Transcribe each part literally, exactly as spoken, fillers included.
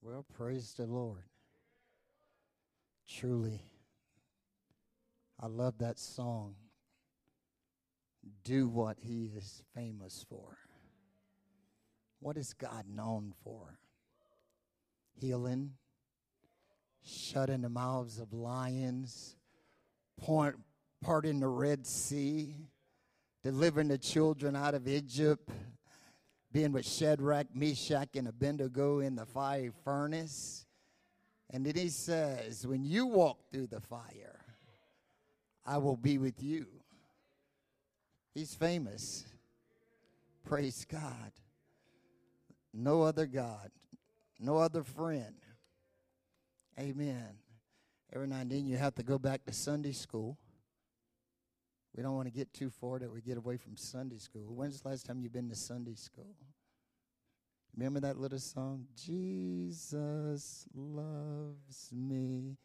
Well, praise the Lord. Truly, I love that song. Do what he is famous for. What is God known for? Healing, shutting the mouths of lions, point, parting the Red Sea, delivering the children out of Egypt, being with Shadrach, Meshach, and Abednego in the fiery furnace. And then he says, when you walk through the fire, I will be with you. He's famous. Praise God. No other God. No other friend. Amen. Every now and then you have to go back to Sunday school. We don't want to get too far that we get away from Sunday school. When's the last time you've been to Sunday school? Remember that little song? Jesus loves me.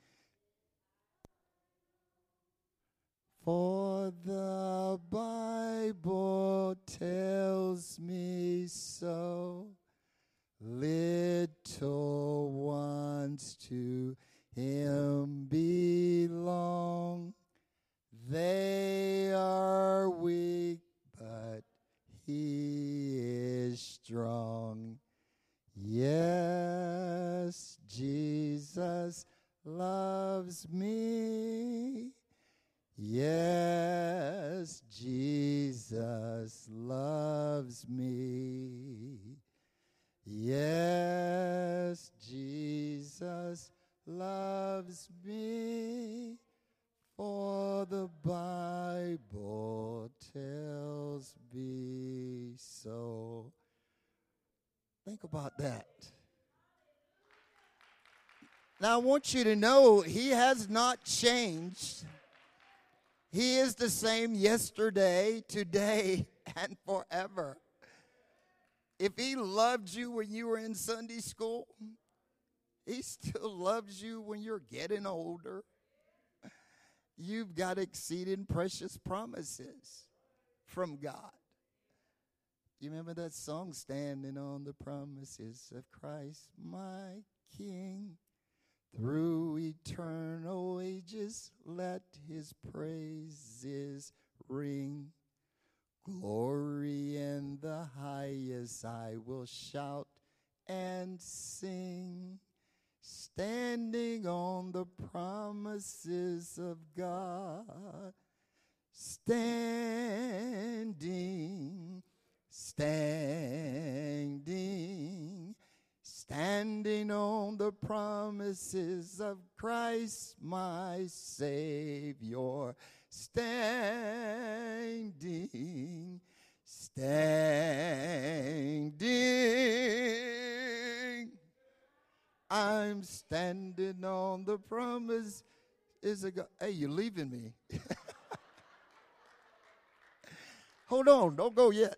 For the Bible tells me so. Little ones to him belong. They are weak, but he is strong. Yes, Jesus loves me. Yes, Jesus loves me. Yes, Jesus loves me. For the Bible tells me so. Think about that. Now, I want you to know he has not changed. He is the same yesterday, today, and forever. If he loved you when you were in Sunday school, he still loves you when you're getting older. You've got exceeding precious promises from God. You remember that song, Standing on the Promises of Christ, my King? Through eternal ages, let his praises ring. Glory in the highest, I will shout and sing. Standing on the promises of God. Standing, standing, standing on the promises of Christ, my Savior. Standing, standing. I'm standing on the promise. Is a God. Hey, you're leaving me. Hold on, don't go yet.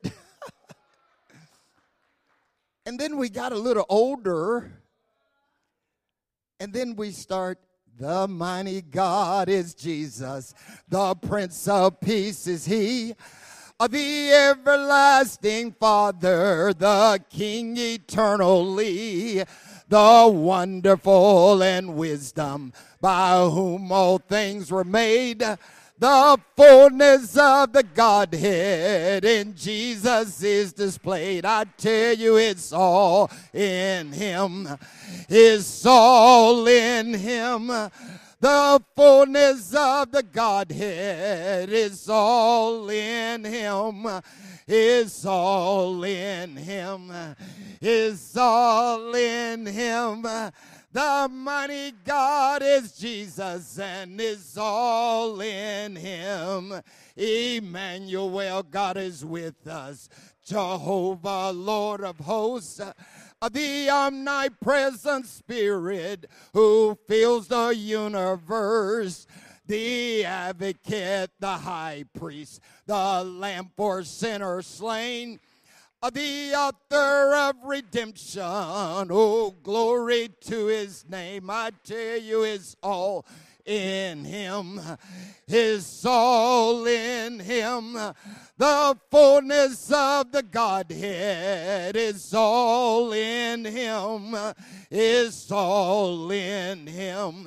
And then we got a little older. And then we start, the mighty God is Jesus. The Prince of Peace is he. The everlasting Father, the King eternally. The wonderful and wisdom by whom all things were made. The fullness of the Godhead in Jesus is displayed. I tell you, it's all in him. It's all in him. The fullness of the Godhead is all in him. It's all in him. It's all in him. The mighty God is Jesus, and it's all in him. Emmanuel, God is with us. Jehovah, Lord of hosts, the omnipresent Spirit who fills the universe. The advocate, the high priest, the lamb for sinners slain, the author of redemption. Oh, glory to his name. I tell you, it's all in him. Is all in him. The fullness of the Godhead is all in him. Is all in him.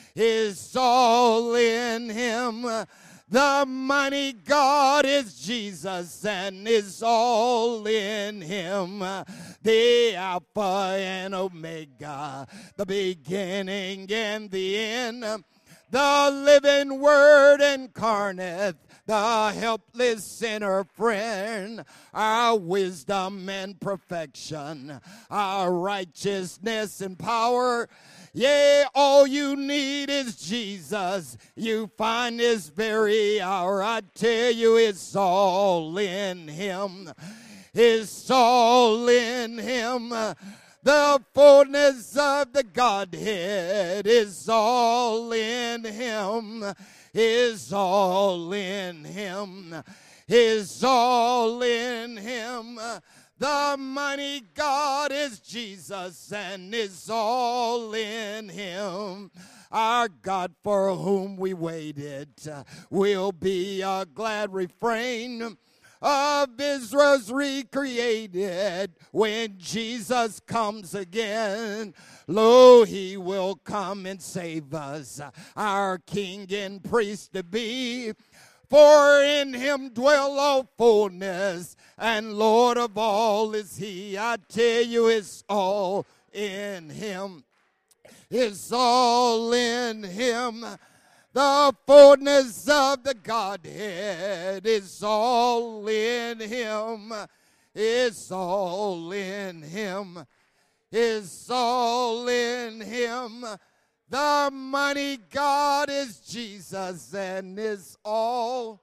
Is all in him. The mighty God is Jesus and is all in him. The Alpha and Omega, the beginning and the end. The living Word incarnate, the helpless sinner friend, our wisdom and perfection, our righteousness and power. Yea, all you need is Jesus. You find this very hour. I tell you, it's all in him. It's all in him. The fullness of the Godhead is all in him. Is all in him. Is all in him. The mighty God is Jesus and is all in him. Our God for whom we waited will be a glad refrain of Israel's recreated when Jesus comes again. Lo, he will come and save us, our King and priest to be. For in him dwell all fullness, and Lord of all is he. I tell you, it's all in him. It's all in him. The fullness of the Godhead is all in him. It's all in him. It's all in him. The mighty God is Jesus and is all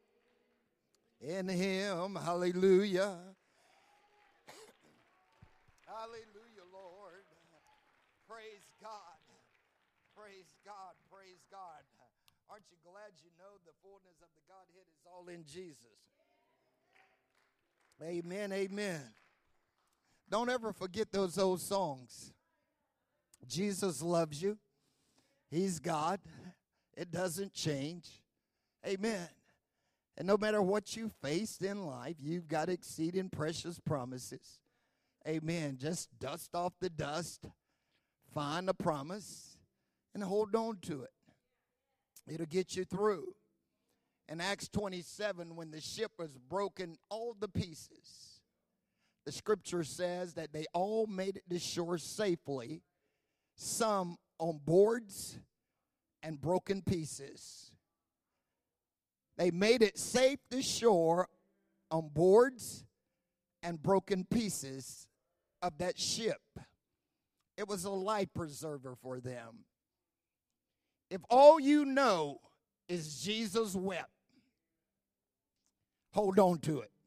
in him. Hallelujah. Hallelujah, Lord. Praise God. Praise God. Praise God. Aren't you glad you know the fullness of the Godhead is all in Jesus? Amen. Amen. Don't ever forget those old songs. Jesus loves you. He's God. It doesn't change. Amen. And no matter what you faced in life, you've got exceeding precious promises. Amen. Just dust off the dust, find the promise, and hold on to it. It'll get you through. In Acts twenty-seven, when the ship was broken all the pieces, the scripture says that they all made it to shore safely, some on boards and broken pieces. They made it safe to shore on boards and broken pieces of that ship. It was a life preserver for them. If all you know is Jesus wept, hold on to it.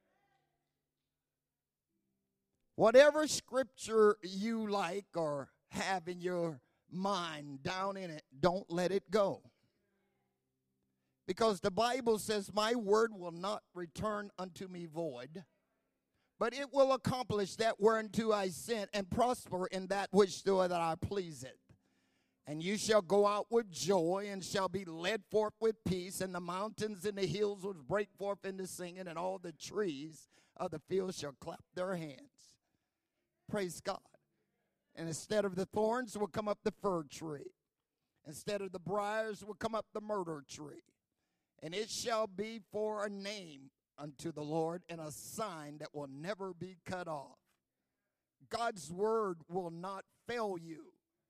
Whatever scripture you like or have in your mind down in it, don't let it go. Because the Bible says, my word will not return unto me void, but it will accomplish that whereunto I sent and prosper in that which do that I please it. And you shall go out with joy and shall be led forth with peace, and the mountains and the hills will break forth into singing, and all the trees of the field shall clap their hands. Praise God. And instead of the thorns will come up the fir tree. Instead of the briars will come up the myrtle tree. And it shall be for a name unto the Lord and a sign that will never be cut off. God's word will not fail you.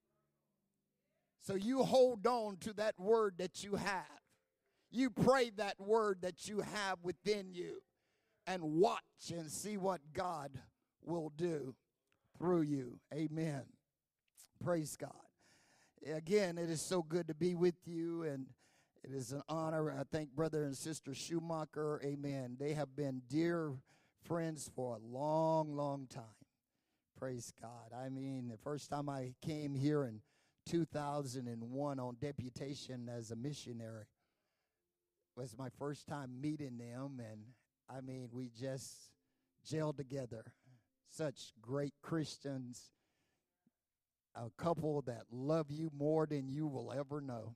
So you hold on to that word that you have. You pray that word that you have within you and watch and see what God will do through you. Amen. Praise God. Again, it is so good to be with you, and it is an honor. I thank Brother and Sister Schumacher. Amen. They have been dear friends for a long, long time. Praise God. I mean, the first time I came here in two thousand one on deputation as a missionary was my first time meeting them, and I mean, we just gelled together. Such great Christians, a couple that love you more than you will ever know.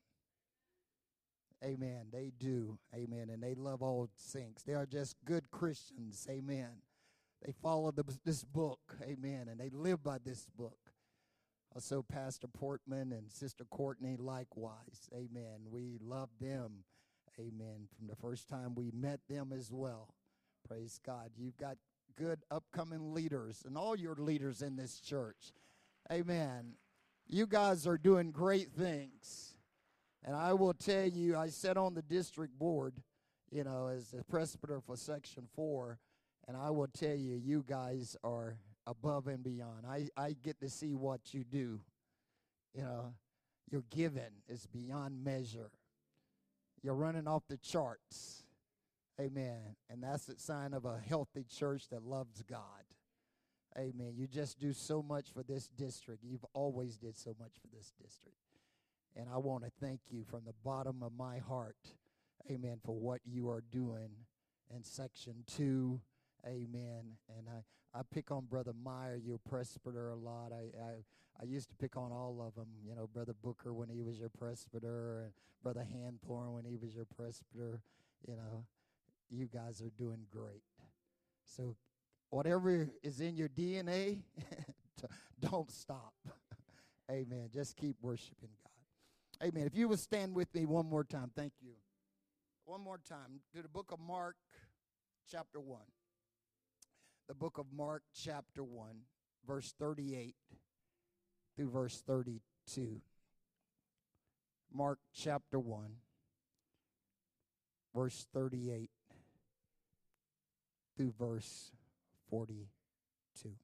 Amen. They do. Amen. And they love all saints. They are just good Christians. Amen. They follow the, this book. Amen. And they live by this book. Also, Pastor Portman and Sister Courtney likewise. Amen. We love them. Amen. From the first time we met them as well. Praise God. You've got good upcoming leaders and all your leaders in this church. Amen. You guys are doing great things. And I will tell you, I sat on the district board, you know, as the presbyter for Section four, and I will tell you, you guys are above and beyond. I, I get to see what you do. You know, your giving is beyond measure. You're running off the charts. Amen. And that's a sign of a healthy church that loves God. Amen. You just do so much for this district. You've always did so much for this district. And I want to thank you from the bottom of my heart, amen, for what you are doing in Section two. Amen. And I, I pick on Brother Meyer, your presbyter, a lot. I, I I used to pick on all of them. You know, Brother Booker when he was your presbyter, and Brother Hanthorne when he was your presbyter. You know, you guys are doing great. So whatever is in your D N A, don't stop. Amen. Just keep worshiping God. Amen. If you would stand with me one more time. Thank you. One more time. To the book of Mark, chapter one. The book of Mark, chapter one, verse thirty-eight through verse thirty-two. Mark, chapter one, verse thirty-eight through verse forty-two.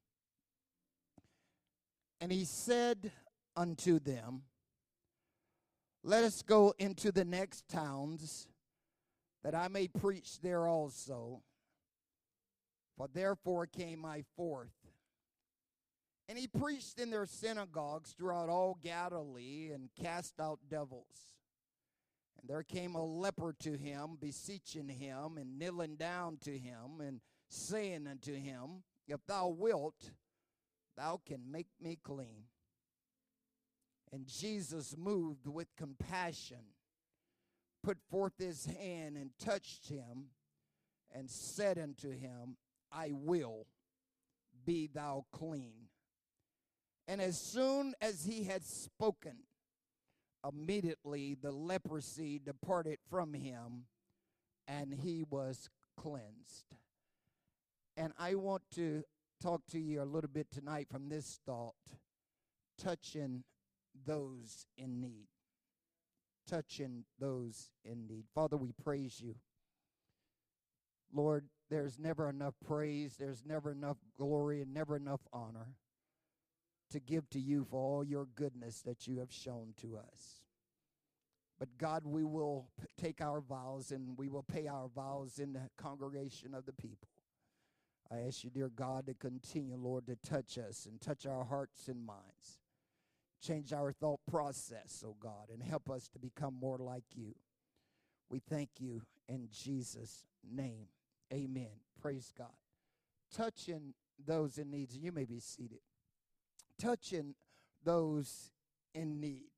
And he said unto them, let us go into the next towns, that I may preach there also. For therefore came I forth. And he preached in their synagogues throughout all Galilee, and cast out devils. And there came a leper to him, beseeching him, and kneeling down to him, and saying unto him, if thou wilt, thou can make me clean. And Jesus, moved with compassion, put forth his hand and touched him, and said unto him, I will, be thou clean. And as soon as he had spoken, immediately the leprosy departed from him, and he was cleansed. And I want to talk to you a little bit tonight from this thought, touching those in need. Touching those in need. Father, we praise you. Lord, there's never enough praise, there's never enough glory, and never enough honor to give to you for all your goodness that you have shown to us. But God, we will p- take our vows, and we will pay our vows in the congregation of the people. I ask you, dear God, to continue, Lord, to touch us and touch our hearts and minds. Change our thought process, oh God, and help us to become more like you. We thank you in Jesus' name. Amen. Praise God. Touching those in need. You may be seated. Touching those in need.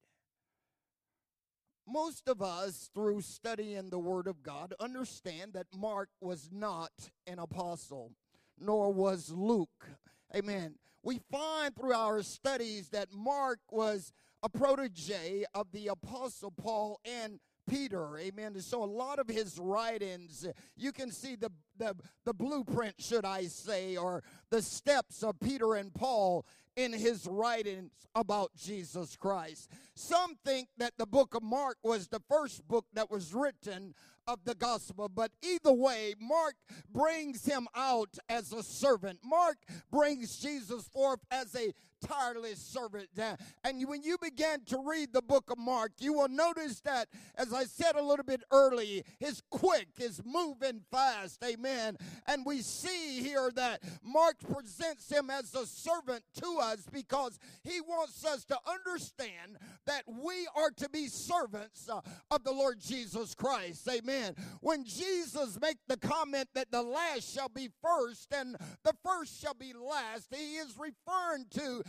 Most of us, through studying the Word of God, understand that Mark was not an apostle, nor was Luke. Amen. We find through our studies that Mark was a protege of the Apostle Paul and Peter. Amen. And so a lot of his writings, you can see the, the, the blueprint, should I say, or the steps of Peter and Paul in his writings about Jesus Christ. Some think that the book of Mark was the first book that was written of the gospel, but either way, Mark brings him out as a servant. Mark brings Jesus forth as a tireless servant. And when you begin to read the book of Mark, you will notice that, as I said a little bit early, is quick, is moving fast. Amen. And we see here that Mark presents him as a servant to us because he wants us to understand that we are to be servants uh, of the Lord Jesus Christ. Amen. When Jesus made the comment that the last shall be first and the first shall be last, he is referring to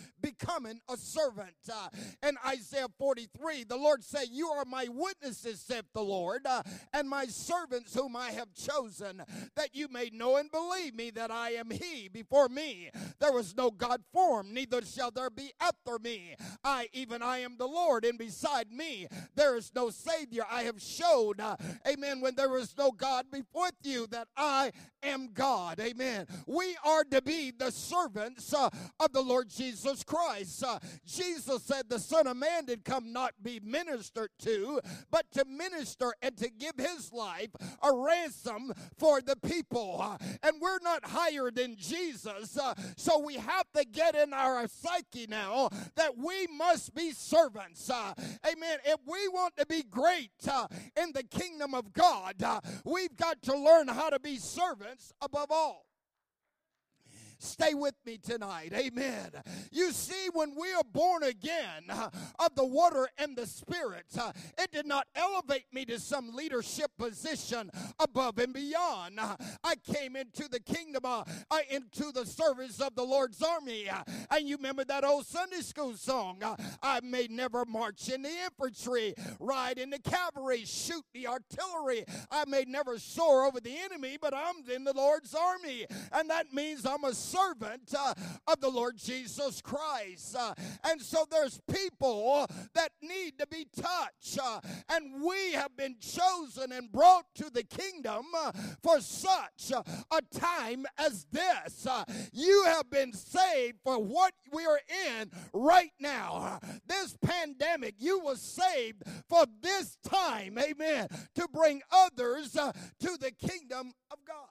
becoming a servant. Uh, in Isaiah forty-three, the Lord said, you are my witnesses, saith the Lord, uh, and my servants whom I have chosen, that you may know and believe me that I am he. Before me there was no God formed, neither shall there be after me. I, even I am the Lord, and beside me there is no Savior. I have showed, uh, amen, when there was no God before you, that I am God. Amen. We are to be the servants uh, of the Lord Jesus Christ. Uh, Jesus said the Son of Man did come not be ministered to, but to minister and to give his life a ransom for the people. Uh, and we're not higher than Jesus, uh, so we have to get in our psyche now that we must be servants. Uh, amen. If we want to be great uh, in the kingdom of God, uh, we've got to learn how to be servants above all. Stay with me tonight. Amen. You see, when we are born again uh, of the water and the Spirit, uh, it did not elevate me to some leadership position above and beyond. Uh, I came into the kingdom, uh, uh, into the service of the Lord's army. Uh, and you remember that old Sunday school song, uh, I may never march in the infantry, ride in the cavalry, shoot the artillery. I may never soar over the enemy, but I'm in the Lord's army. And that means I'm a servant uh, of the Lord Jesus Christ. Uh, and so there's people that need to be touched. Uh, and we have been chosen and brought to the kingdom uh, for such uh, a time as this. Uh, you have been saved for what we are in right now. Uh, this pandemic, you were saved for this time, amen, to bring others uh, to the kingdom of God.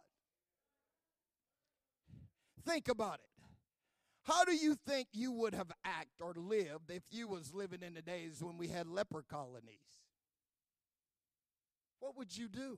Think about it. How do you think you would have acted or lived if you was living in the days when we had leper colonies? What would you do?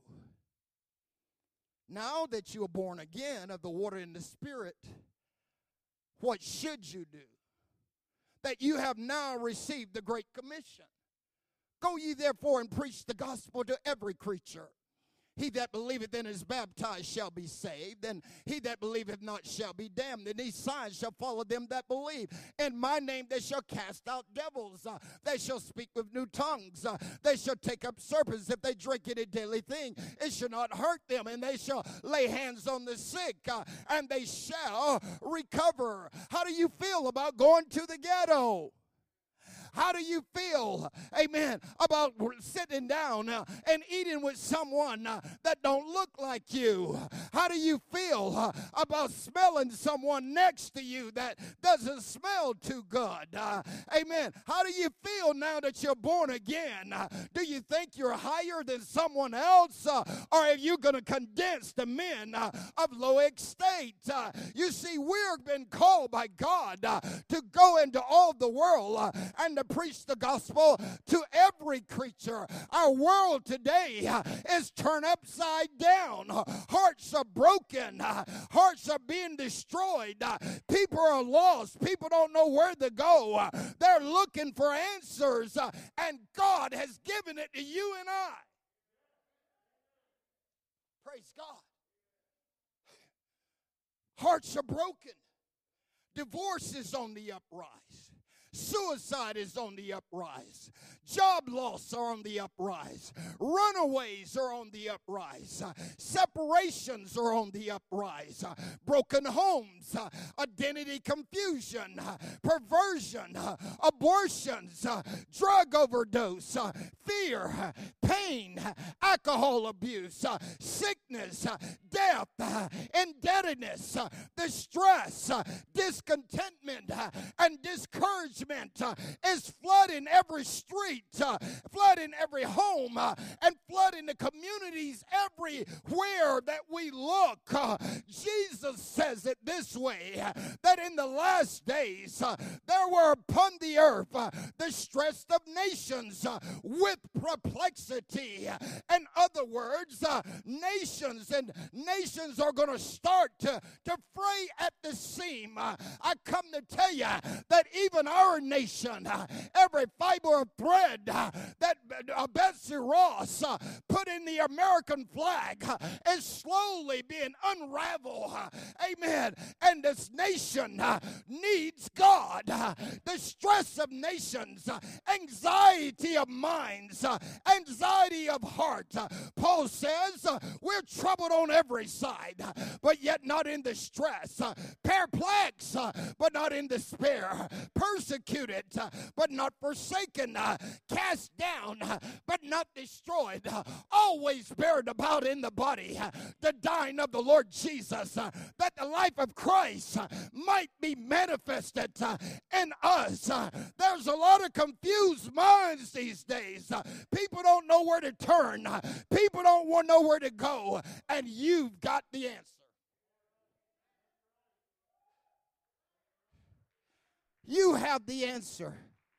Now that you are born again of the water and the Spirit, what should you do? That you have now received the Great Commission. Go ye therefore and preach the gospel to every creature. He that believeth and is baptized shall be saved, and he that believeth not shall be damned. And these signs shall follow them that believe. In my name they shall cast out devils. Uh, they shall speak with new tongues. Uh, they shall take up serpents. If they drink any deadly thing, it shall not hurt them. And they shall lay hands on the sick, uh, and they shall recover. How do you feel about going to the ghetto? How do you feel, amen, about sitting down uh, and eating with someone uh, that don't look like you? How do you feel uh, about smelling someone next to you that doesn't smell too good? Uh, amen. How do you feel now that you're born again? Uh, do you think you're higher than someone else? Uh, or are you going to condense the men uh, of low estate? Uh, you see, we've been called by God uh, to go into all the world uh, and to preach the gospel to every creature. Our world today uh, is turned upside down. Hearts are broken. Uh, hearts are being destroyed. Uh, people are lost. People don't know where to go. Uh, they're looking for answers, uh, and God has given it to you and I. Praise God. Hearts are broken. Divorce is on the uprise. Suicide is on the uprise. Job loss are on the uprise. Runaways are on the uprise. Uh, separations are on the uprise. Uh, broken homes, uh, identity confusion, uh, perversion, uh, abortions, uh, drug overdose, uh, fear, uh, pain, uh, alcohol abuse, uh, sickness, uh, death, uh, indebtedness, uh, distress, uh, discontentment, uh, and discouragement Uh, is flooding every street, uh, flooding every home, uh, and flooding the communities everywhere that we look. Uh, Jesus says it this way, uh, that in the last days uh, there were upon the earth uh, the stress of nations uh, with perplexity. In other words, uh, nations and nations are going to start to, to fray at the seam. Uh, I come to tell you that even our our nation, every fiber of thread that Betsy Ross put in the American flag is slowly being unraveled. Amen. And this nation needs God. The stress of nations, anxiety of minds, anxiety of heart. Paul says we're troubled on every side, but yet not in distress. Perplexed, but not in despair. Persecuted, but not forsaken. Cast down, but not destroyed. Always bearing about in the body the dying of the Lord Jesus, that the life of Christ might be manifested in us. There's a lot of confused minds these days. People don't know where to turn. People don't want to know where to go. And you've got the answer. You have the answer.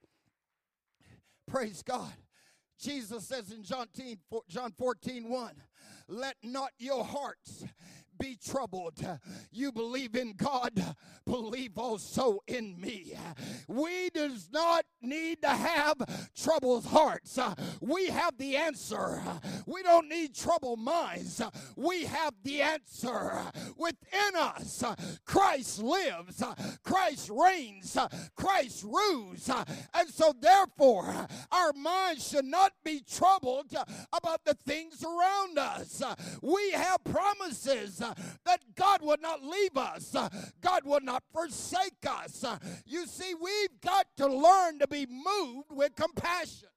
Praise God. Jesus says in John fourteen one, let not your hearts be troubled. You believe in God, believe also in me. We does not need to have troubled hearts. We have the answer. We don't need troubled minds. We have the answer within us. Christ lives. Christ reigns. Christ rules. And so therefore, our minds should not be troubled about the things around us. We have promises that God would not leave us. God would not forsake us. You see, we've got to learn to be moved with compassion.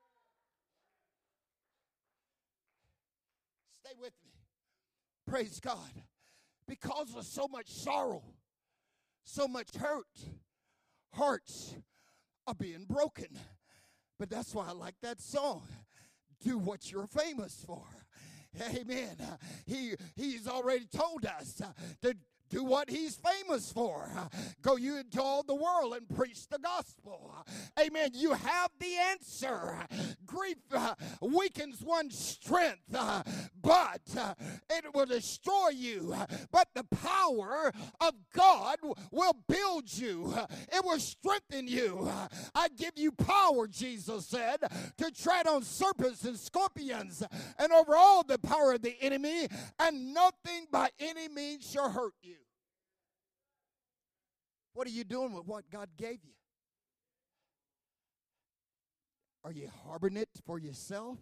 Stay with me. Praise God. Because of so much sorrow, so much hurt, hearts are being broken. But that's why I like that song. Do what you're famous for. Amen. He, he's already told us to do what he's famous for. Go you into all the world and preach the gospel. Amen. You have the answer. Grief uh, weakens one's strength, uh, but uh, it will destroy you. But the power of God will build you. It will strengthen you. I give you power, Jesus said, to tread on serpents and scorpions and over all the power of the enemy, and nothing by any means shall hurt you. What are you doing with what God gave you? Are you harboring it for yourself?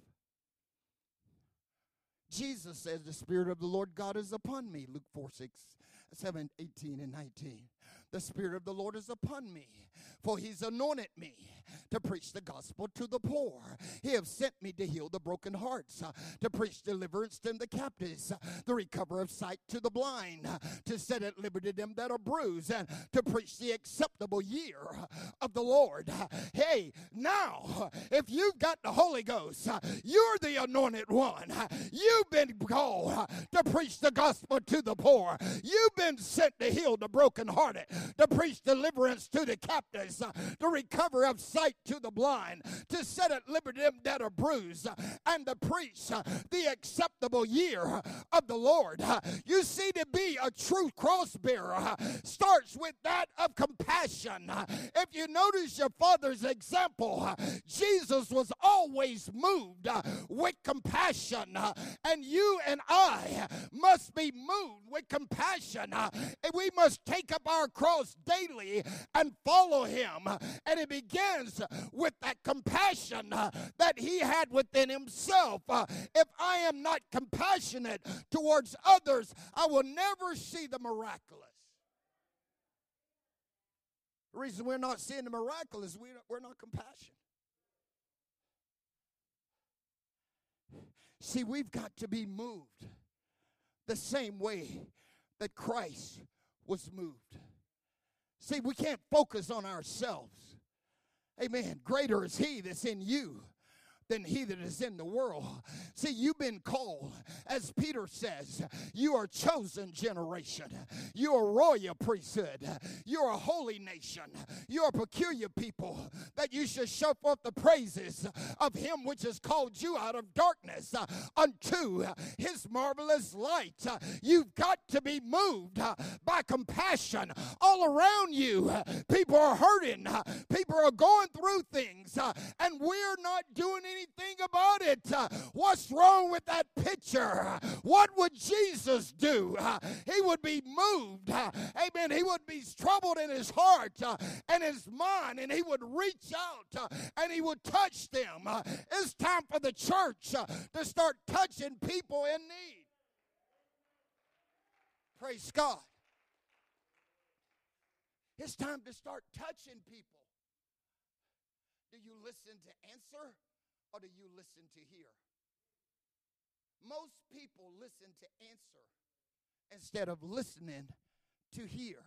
Jesus says, the Spirit of the Lord God is upon me. Luke four, six, seven, eighteen, and nineteen. The Spirit of the Lord is upon me, for he's anointed me to preach the gospel to the poor. He has sent me to heal the broken hearts, uh, to preach deliverance to the captives, uh, the recover of sight to the blind, uh, to set at liberty them that are bruised, and to preach the acceptable year of the Lord. Uh, hey, now, if you've got the Holy Ghost, uh, you're the anointed one. Uh, you've been called uh, to preach the gospel to the poor. You've been sent to heal the brokenhearted, to preach deliverance to the captives, uh, to recover of sight to the blind, to set at liberty them that are bruised, uh, and to preach uh, the acceptable year uh, of the Lord. Uh, you see, to be a true cross bearer uh, starts with that of compassion. Uh, if you notice your father's example, uh, Jesus was always moved uh, with compassion, uh, and you and I must be moved with compassion. Uh, and we must take up our cross daily and follow him. And it begins with that compassion uh, that he had within himself. Uh, if I am not compassionate towards others, I will never see the miraculous. The reason we're not seeing the miraculous is we, we're not compassionate. See, we've got to be moved the same way that Christ was moved. See, we can't focus on ourselves. Amen. Greater is he that's in you than he that is in the world. See, you've been called, as Peter says, you are a chosen generation. You are a royal priesthood. You are a holy nation. You are a peculiar people, that you should show forth the praises of him which has called you out of darkness uh, unto his marvelous light. Uh, you've got to be moved uh, by compassion. All around you, uh, people are hurting. Uh, people are going through things, uh, and we're not doing anything about it. Uh, what's wrong with that picture? What would Jesus do? Uh, he would be moved. Uh, amen. He would be troubled in his heart uh, and his mind, and he would reach out uh, and he would touch them. Uh, it's time for the church uh, to start touching people in need. Praise God. It's time to start touching people. Do you listen to answer, or do you listen to hear? Most people listen to answer instead of listening to hear.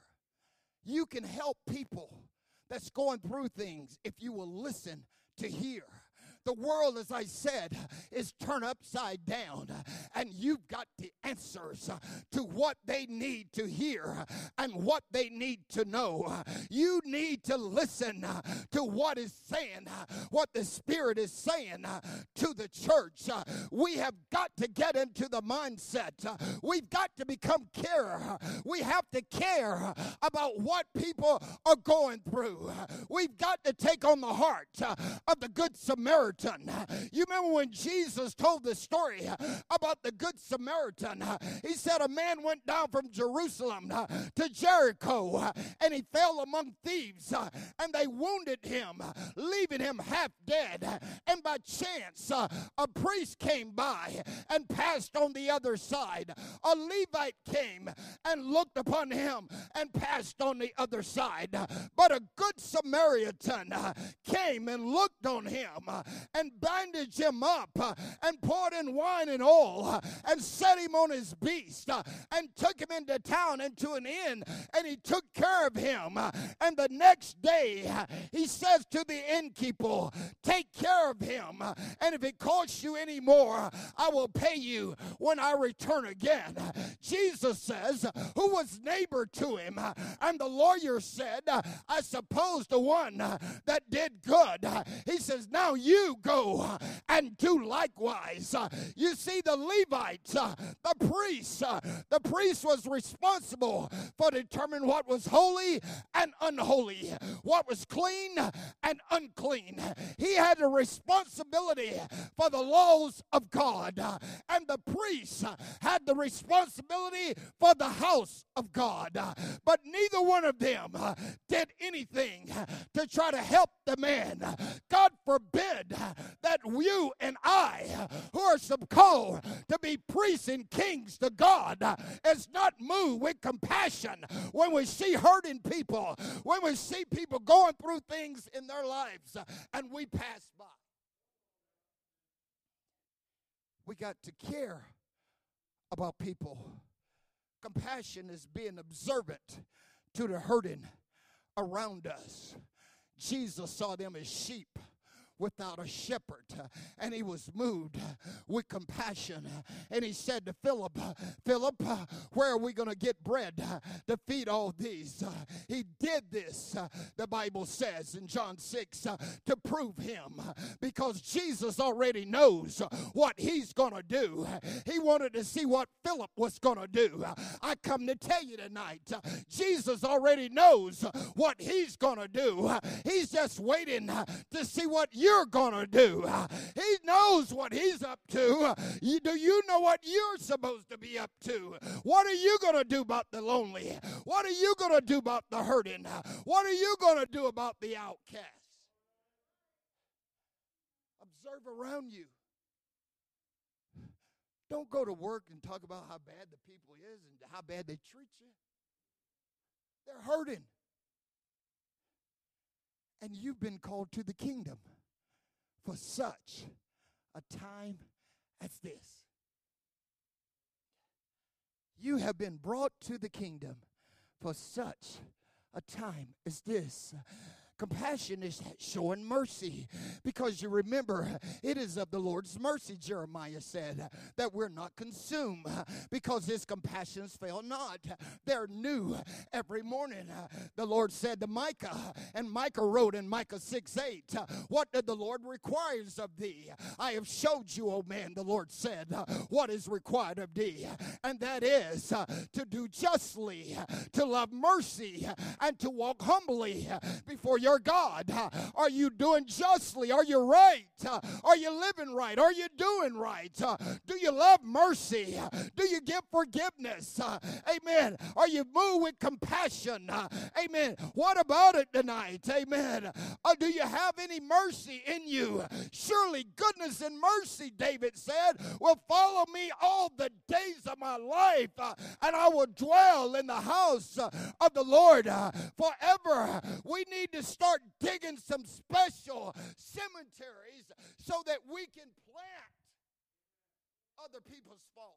You can help people that's going through things if you will listen to hear. The world, as I said, is turned upside down, and you've got the answers to what they need to hear and what they need to know. You need to listen to what is saying, what the Spirit is saying to the church. We have got to get into the mindset. We've got to become care. We have to care about what people are going through. We've got to take on the heart of the Good Samaritan. You remember when Jesus told the story about the Good Samaritan? He said a man went down from Jerusalem to Jericho, and he fell among thieves, and they wounded him, leaving him half dead. And by chance, a priest came by and passed on the other side. A Levite came and looked upon him and passed on the other side. But a Good Samaritan came and looked on him and bandaged him up uh, and poured in wine and oil uh, and set him on his beast uh, and took him into town into an inn, and he took care of him. Uh, and the next day uh, he says to the innkeeper, take care of him, uh, and if it costs you any more, I will pay you when I return again. Jesus says, who was neighbor to him? Uh, and the lawyer said, uh, I suppose the one uh, that did good. Uh, he says, now you go and do likewise. Uh, you see, the Levites, uh, the priests, uh, the priest was responsible for determining what was holy and unholy, what was clean and unclean. He had a responsibility for the laws of God, uh, and the priests uh, had the responsibility for the house of God. Uh, but neither one of them uh, did anything uh, to try to help the man. God forbid uh, that you and I, who are called to be priests and kings to God, is not moved with compassion when we see hurting people, when we see people going through things in their lives, and we pass by. We got to care about people. Compassion is being observant to the hurting around us. Jesus saw them as sheep without a shepherd, and he was moved with compassion, and he said to Philip, Philip, where are we going to get bread to feed all these? He did this, the Bible says in John six, to prove him, because Jesus already knows what he's going to do. He wanted to see what Philip was going to do. I come to tell you tonight, Jesus already knows what he's going to do. He's just waiting to see what you you're going to do. He knows what he's up to. You, do you know what you're supposed to be up to? What are you going to do about the lonely? What are you going to do about the hurting? What are you going to do about the outcast? Observe around you. Don't go to work and talk about how bad the people is and how bad they treat you. They're hurting. And you've been called to the kingdom for such a time as this. You have been brought to the kingdom for such a time as this. Compassion is showing mercy, because you remember, it is of the Lord's mercy, Jeremiah said, that we're not consumed, because his compassions fail not. They're new every morning. The Lord said to Micah, and Micah wrote in Micah six eight, what did the Lord requires of thee? I have showed you, O man, the Lord said, what is required of thee, and that is to do justly, to love mercy, and to walk humbly before your God. Are you doing justly? Are you right? Are you living right? Are you doing right? Do you love mercy? Do you give forgiveness? Amen. Are you moved with compassion? Amen. What about it tonight? Amen. Uh, do you have any mercy in you? Surely goodness and mercy, David said, will follow me all the days of my life, uh, and I will dwell in the house uh, of the Lord uh, forever. We need to start digging some special cemeteries so that we can plant other people's faults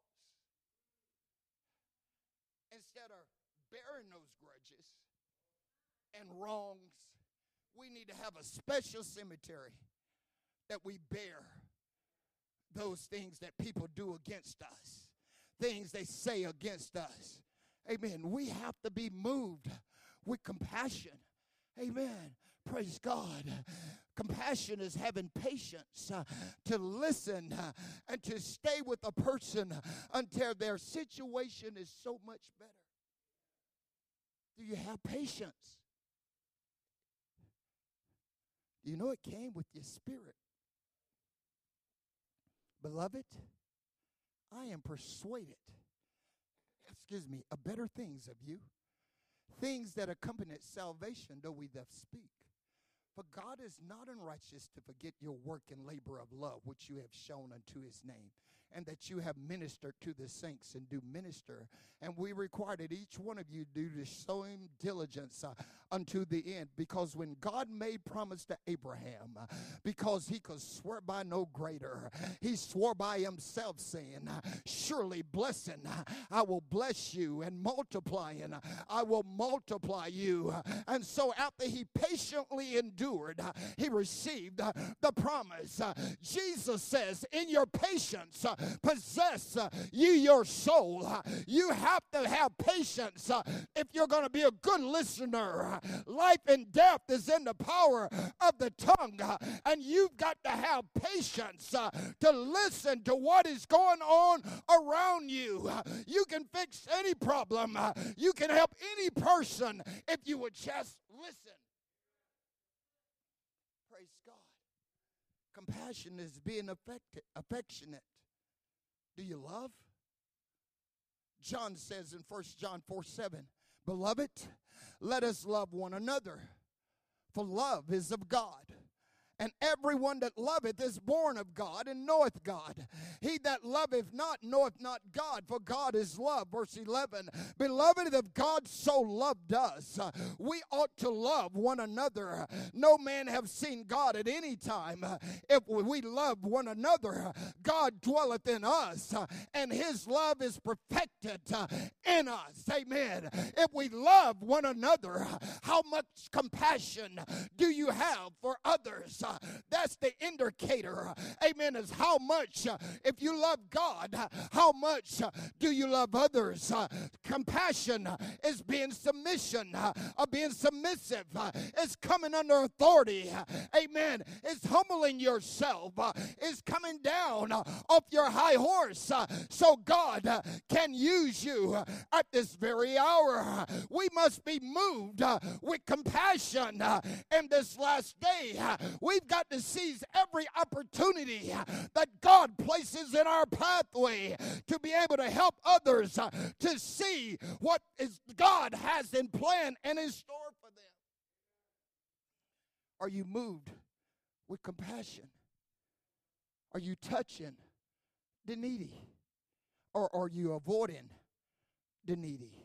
instead of bearing those grudges and wrongs. We need to have a special cemetery that we bear those things that people do against us, things they say against us. Amen. We have to be moved with compassion. Amen. Praise God. Compassion is having patience uh, to listen uh, and to stay with a person until their situation is so much better. Do you have patience? You know it came with your spirit. Beloved, I am persuaded, excuse me, of better things of you, things that accompany salvation, though we doth speak. For God is not unrighteous to forget your work and labor of love, which you have shown unto his name, and that you have ministered to the saints and do minister. And we require that each one of you do the same diligence uh, unto the end. Because when God made promise to Abraham, uh, because he could swear by no greater, he swore by himself, saying, surely blessing, I will bless you, and multiplying, I will multiply you. And so after he patiently endured, he received the promise. Jesus says, in your patience, possess you your soul. You have to have patience if you're going to be a good listener. Life and death is in the power of the tongue, and you've got to have patience to listen to what is going on around you. You can fix any problem. You can help any person if you would just listen. Praise God. Compassion is being affected, affectionate. Do you love? John says in First John four seven, beloved, let us love one another, for love is of God. And everyone that loveth is born of God and knoweth God. He that loveth not knoweth not God, for God is love. Verse eleven, beloved, if God so loved us, uh, we ought to love one another. No man have seen God at any time. Uh, if we love one another, God dwelleth in us, uh, and his love is perfected uh, in us. Amen. If we love one another, how much compassion do you have for others? Uh, that's the indicator, amen, is how much, uh, if you love God, uh, how much uh, do you love others? Uh, compassion uh, is being submission, uh, uh, being submissive, uh, is coming under authority, uh, amen, is humbling yourself, uh, is coming down uh, off your high horse uh, so God uh, can use you uh, at this very hour. We must be moved uh, with compassion uh, in this last day. Uh, we We've got to seize every opportunity that God places in our pathway to be able to help others to see what is God has in plan and in store for them. Are you moved with compassion? Are you touching the needy? Or are you avoiding the needy?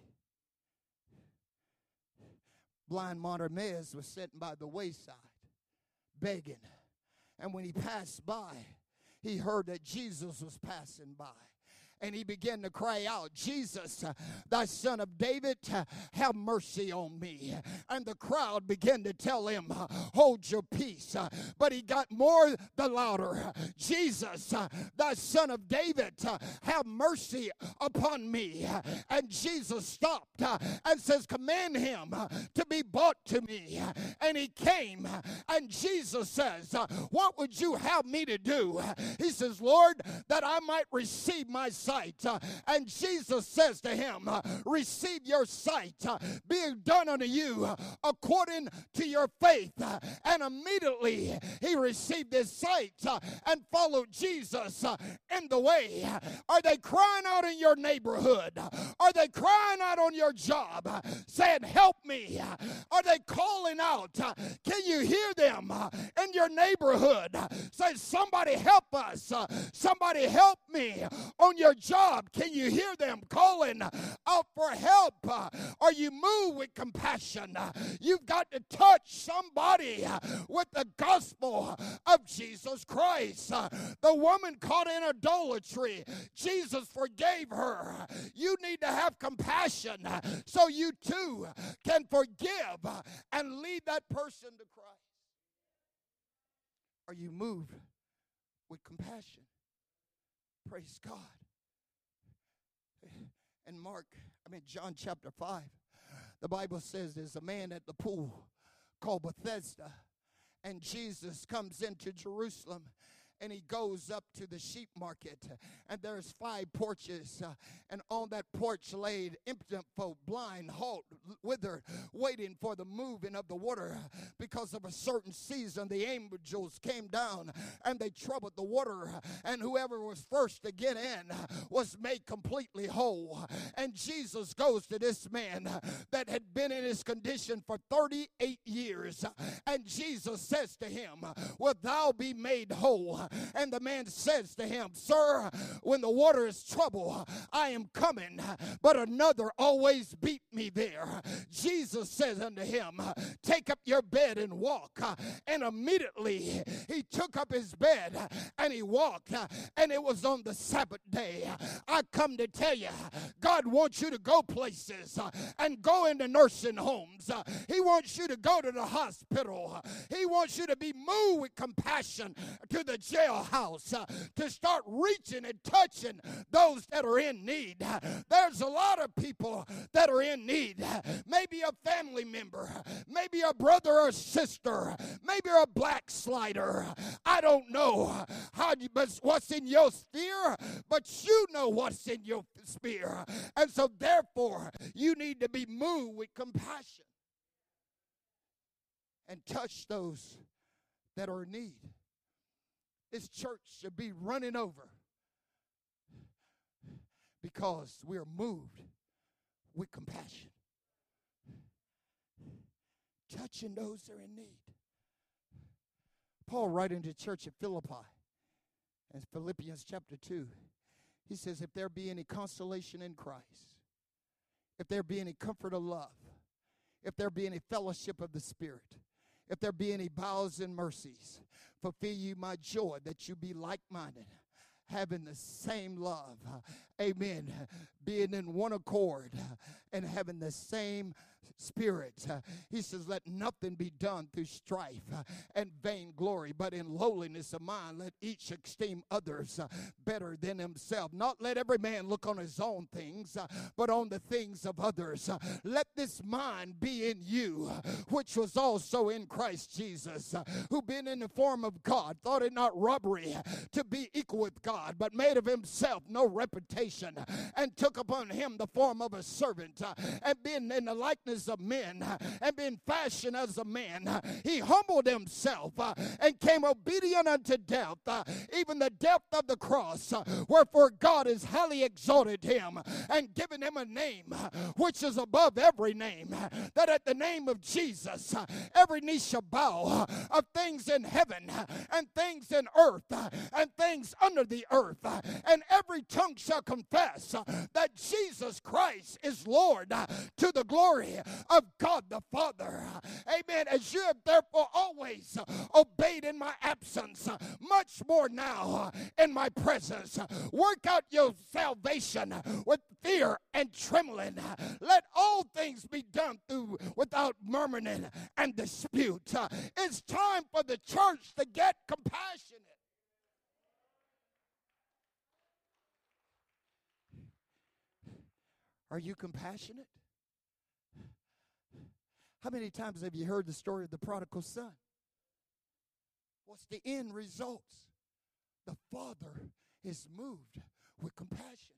Blind Bartimaeus was sitting by the wayside, begging. And when he passed by, he heard that Jesus was passing by. And he began to cry out, Jesus, thy son of David, have mercy on me. And the crowd began to tell him, hold your peace. But he got more the louder, Jesus, thy son of David, have mercy upon me. And Jesus stopped and says, command him to be brought to me. And he came, and Jesus says, what would you have me to do? He says, Lord, that I might receive my sight. Uh, and Jesus says to him, uh, receive your sight, uh, being done unto you uh, according to your faith. Uh, and immediately he received his sight uh, and followed Jesus uh, in the way. Are they crying out in your neighborhood? Are they crying out on your job, uh, saying, help me? Are they calling out? Uh, can you hear them uh, in your neighborhood? Uh, say, somebody help us. Uh, somebody help me on your job. Can you hear them calling out for help? Uh, are you moved with compassion? Uh, you've got to touch somebody uh, with the gospel of Jesus Christ. Uh, the woman caught in idolatry, Jesus forgave her. You need to have compassion uh, so you too can forgive uh, and lead that person to Christ. Are you moved with compassion? Praise God. In Mark, I mean John chapter five, the Bible says there's a man at the pool called Bethesda, and Jesus comes into Jerusalem, and he goes up to the sheep market, and there's five porches, uh, and on that porch laid impotent folk, blind, halt, withered, waiting for the moving of the water. Because of a certain season, the angels came down, and they troubled the water, and whoever was first to get in was made completely whole. And Jesus goes to this man that had been in his condition for thirty-eight years, and Jesus says to him, wilt thou be made whole? And the man says to him, sir, when the water is troubled, I am coming, but another always beat me there. Jesus says unto him, take up your bed and walk. And immediately he took up his bed and he walked, and it was on the Sabbath day. I come to tell you, God wants you to go places and go into nursing homes. He wants you to go to the hospital. He wants you to be moved with compassion to the jailhouse, uh, to start reaching and touching those that are in need. There's a lot of people that are in need. Maybe a family member, maybe a brother or sister, maybe a backslider. I don't know how you, but what's in your sphere, but you know what's in your sphere. And so therefore, you need to be moved with compassion and touch those that are in need. This church should be running over because we are moved with compassion. Touching those that are in need. Paul writing to the church at Philippi, in Philippians chapter two, he says, if there be any consolation in Christ, if there be any comfort of love, if there be any fellowship of the Spirit, if there be any bowels and mercies, fulfill you my joy, that you be like-minded, having the same love. Amen. Being in one accord and having the same spirit. He says, let nothing be done through strife and vainglory, but in lowliness of mind, let each esteem others better than himself. Not let every man look on his own things, but on the things of others. Let this mind be in you, which was also in Christ Jesus, who being in the form of God, thought it not robbery to be equal with God, but made of himself no reputation, and took upon him the form of a servant, and being in the likeness of men, and being fashioned as a man, he humbled himself uh, and came obedient unto death, uh, even the death of the cross. Uh, wherefore God has highly exalted him and given him a name uh, which is above every name, uh, that at the name of Jesus uh, every knee shall bow, uh, of things in heaven uh, and things in earth uh, and things under the earth, uh, and every tongue shall confess confess uh, that Jesus Christ is Lord uh, to the glory of God the Father. Amen. As you have therefore always uh, obeyed in my absence, uh, much more now uh, in my presence. Work out your salvation with fear and trembling. Let all things be done through without murmuring and dispute. Uh, It's time for the church to get compassionate. Are you compassionate? How many times have you heard the story of the prodigal son? What's the end results? The father is moved with compassion.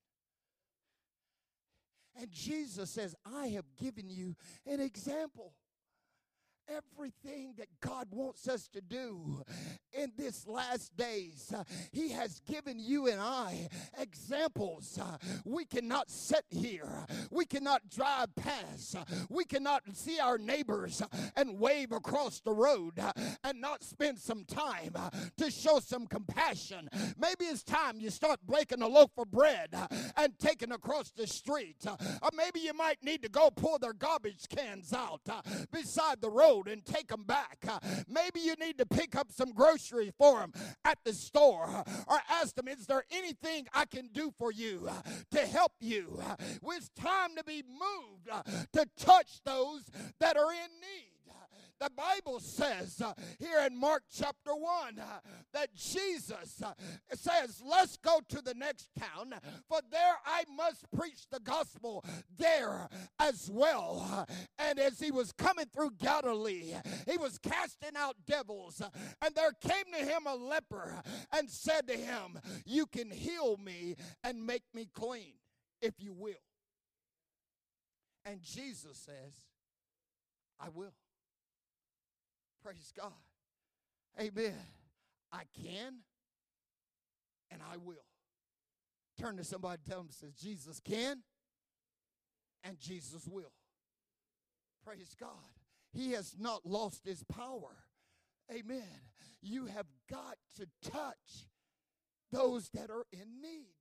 And Jesus says, I have given you an example. Everything that God wants us to do in this last days, uh, He has given you and I examples. Uh, we cannot sit here. We cannot drive past. Uh, we cannot see our neighbors uh, and wave across the road uh, and not spend some time uh, to show some compassion. Maybe it's time you start breaking a loaf of bread uh, and taking across the street. Uh, or maybe you might need to go pull their garbage cans out uh, beside the road and take them back. Uh, maybe you need to pick up some groceries for them at the store uh, or ask them, is there anything I can do for you uh, to help you? Uh, it's time to be moved uh, to touch those that are in need. The Bible says uh, here in Mark chapter one uh, that Jesus uh, says, let's go to the next town, for there I must preach the gospel there as well. Uh, and as he was coming through Galilee, he was casting out devils, uh, and there came to him a leper and said to him, you can heal me and make me clean if you will. And Jesus says, I will. Praise God. Amen. I can and I will. Turn to somebody and tell them, says Jesus can and Jesus will. Praise God. He has not lost his power. Amen. You have got to touch those that are in need.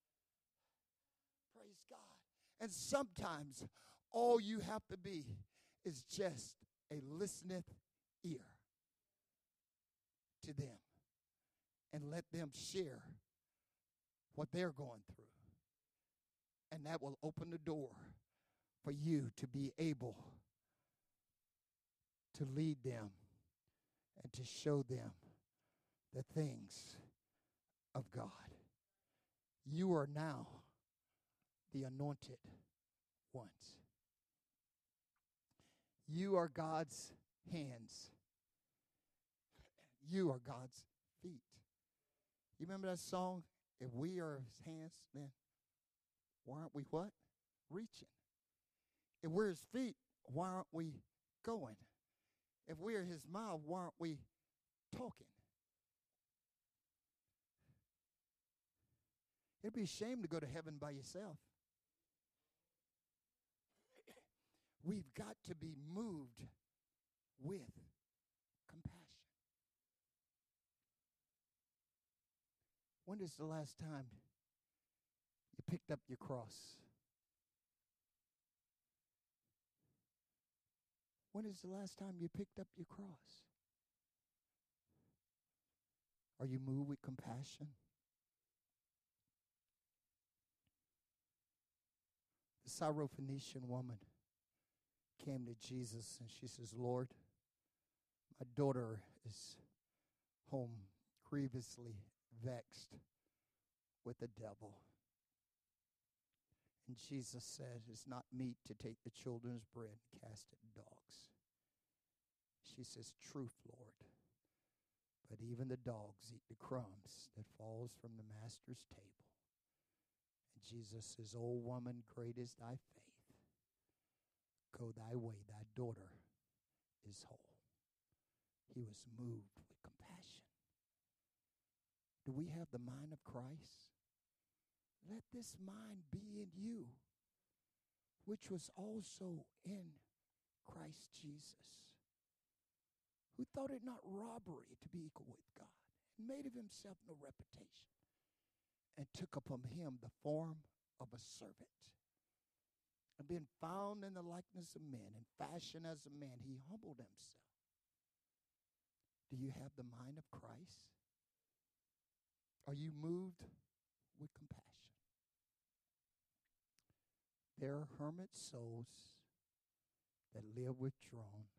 Praise God. And sometimes all you have to be is just a listeneth ear to them and let them share what they're going through. And that will open the door for you to be able to lead them and to show them the things of God. You are now the anointed ones. You are God's hands. You are God's feet. You remember that song? If we are his hands, then why aren't we what? Reaching. If we're his feet, why aren't we going? If we are his mouth, why aren't we talking? It'd be a shame to go to heaven by yourself. We've got to be moved with compassion. When is the last time you picked up your cross? When is the last time you picked up your cross? Are you moved with compassion? The Syrophoenician woman came to Jesus and she says, Lord, my daughter is home grievously vexed with the devil. And Jesus said, it's not meet to take the children's bread and cast it to dogs. She says, truth, Lord. But even the dogs eat the crumbs that falls from the master's table. And Jesus says, O woman, great is thy faith. Go thy way, thy daughter is whole. He was moved with compassion. Do we have the mind of Christ? Let this mind be in you, which was also in Christ Jesus, who thought it not robbery to be equal with God, and made of himself no reputation, and took upon him the form of a servant. And being found in the likeness of men and fashioned as a man, he humbled himself. Do you have the mind of Christ? Are you moved with compassion? There are hermit souls that live withdrawn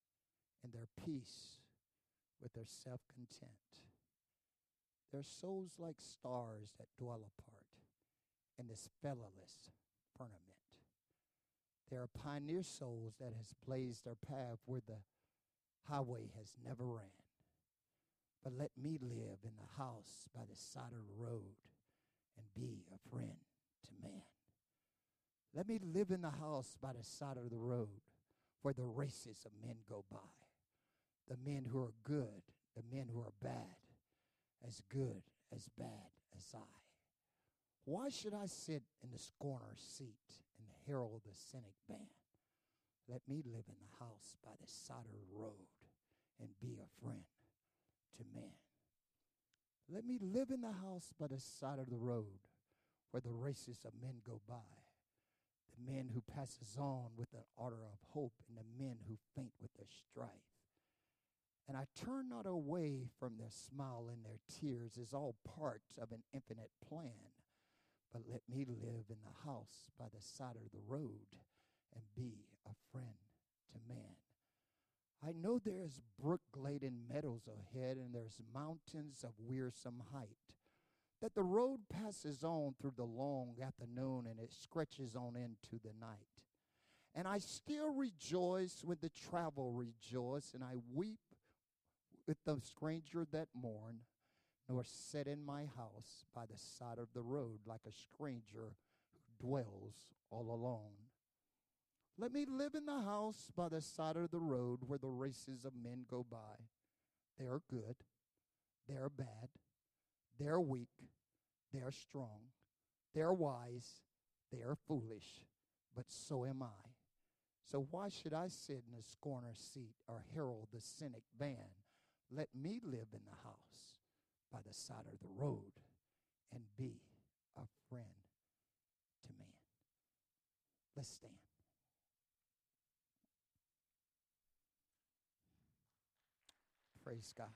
in their peace with their self-content. There are souls like stars that dwell apart in this fellowless firmament. There are pioneer souls that has blazed their path where the highway has never ran. But let me live in the house by the side of the road and be a friend to man. Let me live in the house by the side of the road where the races of men go by. The men who are good, the men who are bad, as good, as bad as I. Why should I sit in the scorner's seat and herald the cynic band? Let me live in the house by the side of the road and be a friend to man. Let me live in the house by the side of the road where the races of men go by. The men who passes on with the ardor of hope and the men who faint with their strife. And I turn not away from their smile and their tears as all part of an infinite plan. But let me live in the house by the side of the road and be a friend to man. I know there's brook-laden meadows ahead and there's mountains of wearisome height. That the road passes on through the long afternoon and it stretches on into the night. And I still rejoice when the travel rejoice, and I weep with the stranger that mourn, nor sit in my house by the side of the road like a stranger who dwells all alone. Let me live in the house by the side of the road where the races of men go by. They are good, they are bad, they are weak, they are strong, they are wise, they are foolish, but so am I. So why should I sit in the scorner's seat or herald the cynic band? Let me live in the house by the side of the road and be a friend to man. Let's stand. Praise God.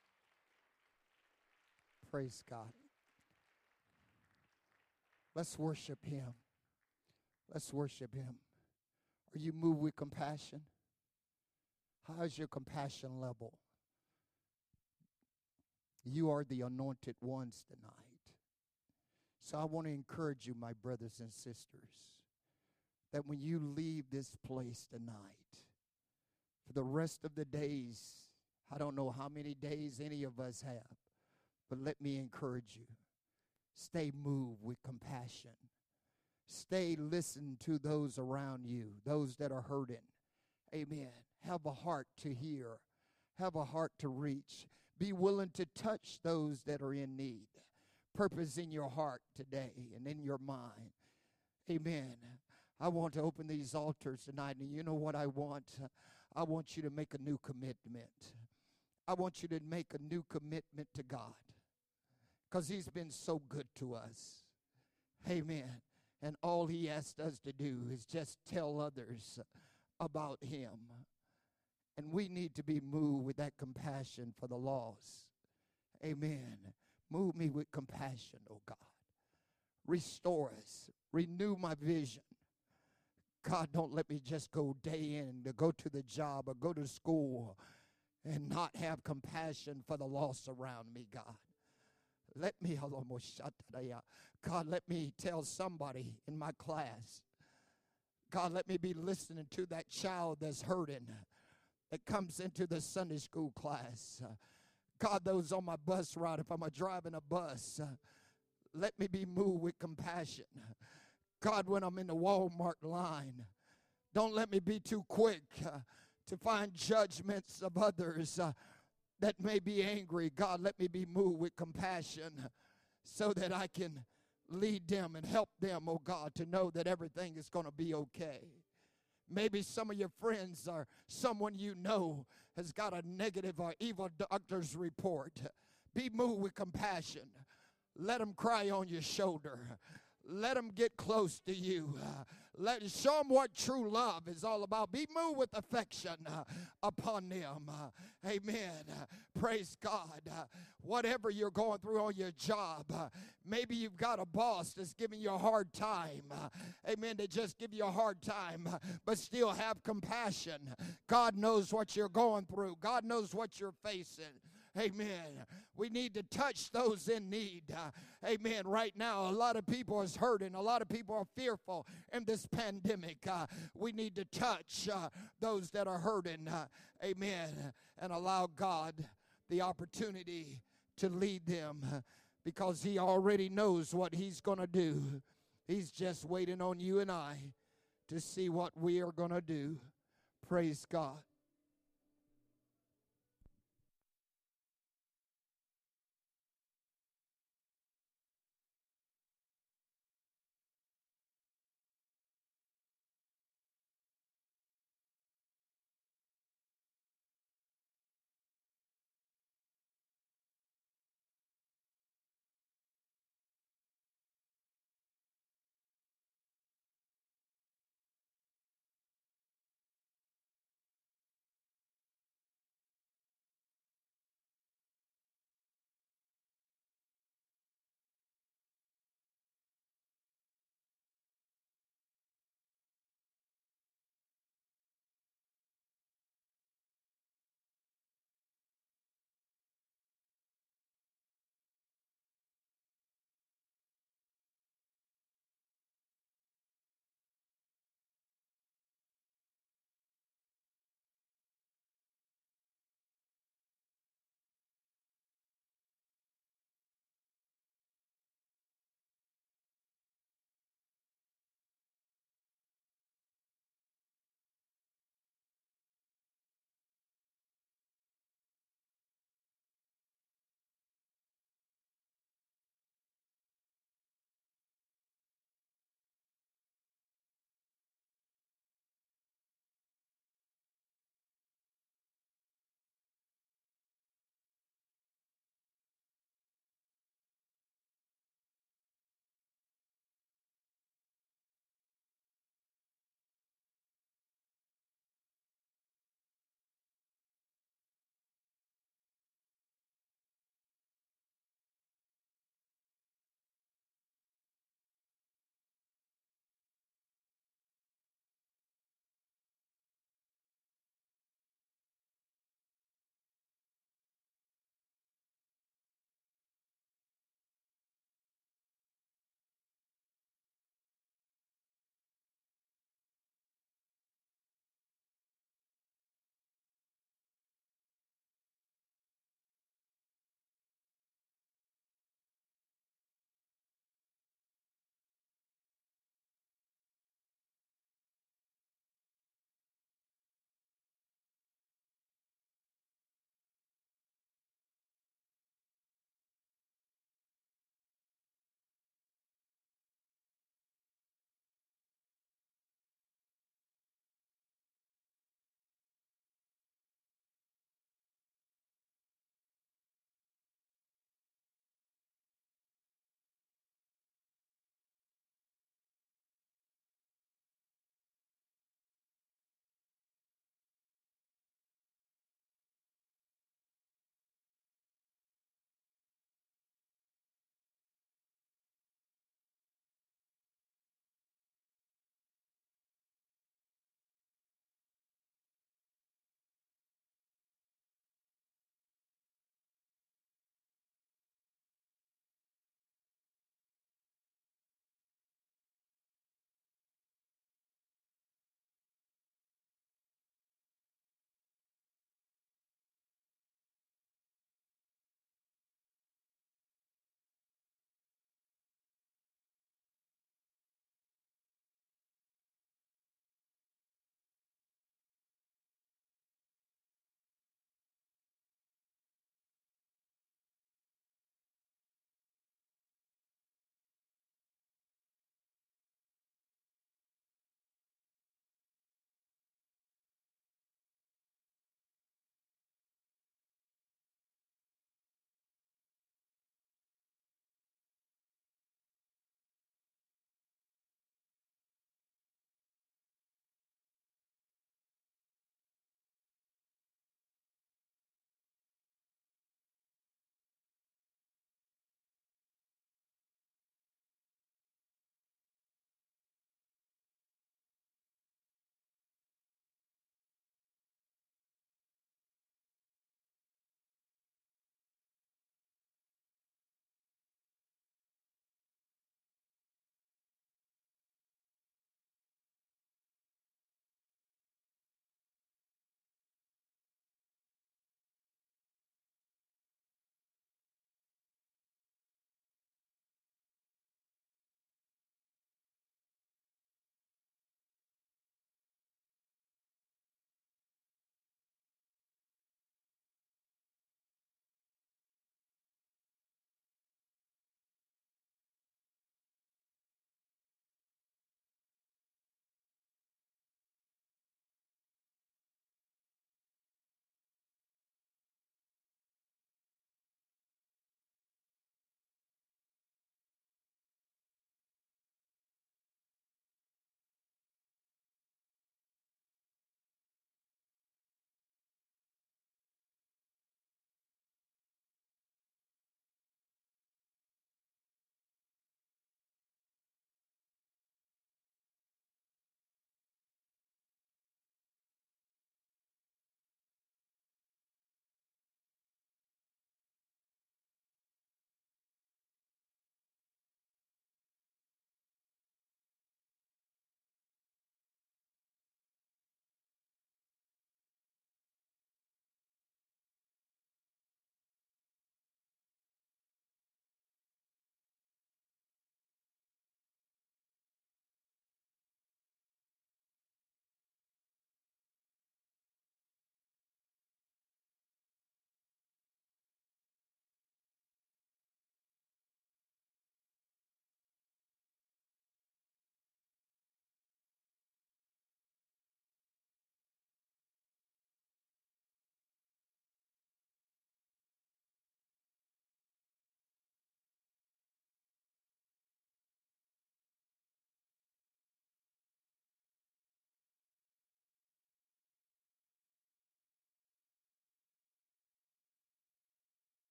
Praise God. Let's worship him. Let's worship him. Are you moved with compassion? How's your compassion level? You are the anointed ones tonight. So I want to encourage you, my brothers and sisters, that when you leave this place tonight, for the rest of the days, I don't know how many days any of us have, but let me encourage you. Stay moved with compassion. Stay listen to those around you, those that are hurting. Amen. Have a heart to hear. Have a heart to reach. Be willing to touch those that are in need. Purpose in your heart today and in your mind. Amen. I want to open these altars tonight, and you know what I want? I want you to make a new commitment. I want you to make a new commitment to God because he's been so good to us. Amen. And all he asked us to do is just tell others about him. And we need to be moved with that compassion for the lost. Amen. Move me with compassion, oh God. Restore us. Renew my vision. God, don't let me just go day in to go to the job or go to school and not have compassion for the lost around me, God. Let me, God, let me tell somebody in my class. God, let me be listening to that child that's hurting, that comes into the Sunday school class. God, those on my bus ride, if I'm driving a bus, let me be moved with compassion. God, when I'm in the Walmart line, don't let me be too quick uh, to find judgments of others uh, that may be angry. God, let me be moved with compassion so that I can lead them and help them, oh God, to know that everything is going to be okay. Maybe some of your friends or someone you know has got a negative or evil doctor's report. Be moved with compassion. Let them cry on your shoulder. Let them get close to you. Uh, let show them what true love is all about. Be moved with affection uh, upon them. Uh, amen. Uh, praise God. Uh, whatever you're going through on your job, uh, maybe you've got a boss that's giving you a hard time. Uh, amen. They just give you a hard time, uh, but still have compassion. God knows what you're going through. God knows what you're facing. Amen. We need to touch those in need. Uh, amen. Right now, a lot of people is hurting. A lot of people are fearful in this pandemic. Uh, we need to touch uh, those that are hurting. Uh, amen. And allow God the opportunity to lead them uh, because he already knows what he's going to do. He's just waiting on you and I to see what we are going to do. Praise God.